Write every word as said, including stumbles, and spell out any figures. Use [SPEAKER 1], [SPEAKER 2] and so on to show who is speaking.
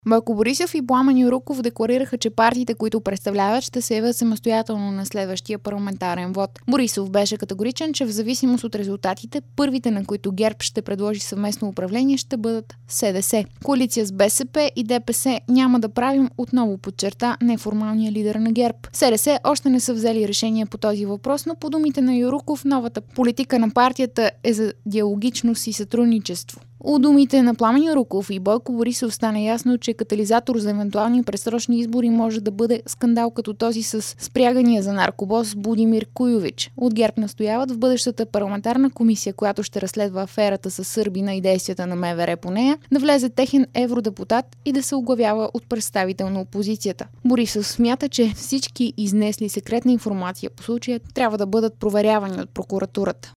[SPEAKER 1] Бойко Борисов и Пламен Юруков декларираха, че партиите, които представляват, ще се явят самостоятелно на следващия парламентарен вод. Борисов беше категоричен, че в зависимост от резултатите, първите, на които ГЕРБ ще предложи съвместно управление, ще бъдат СДС. Коалиция с БСП и ДПС няма да правим, отново подчерта неформалния лидер на ГЕРБ. СДС още не са взели решение по този въпрос, но по думите на Юруков, новата политика на партията е за диалогичност и сътрудничество. У думите на Пламен Юруков и Бойко Борисов стана ясно, че катализатор за евентуални предсрочни избори може да бъде скандал като този с спрягания за наркобос Будимир Куйович. От ГЕРБ настояват в бъдещата парламентарна комисия, която ще разследва аферата с Сърбина и действията на МВР по нея, да влезе техен евродепутат и да се оглавява от представител на опозицията. Борисов смята, че всички изнесли секретна информация по случая трябва да бъдат проверявани от прокуратурата.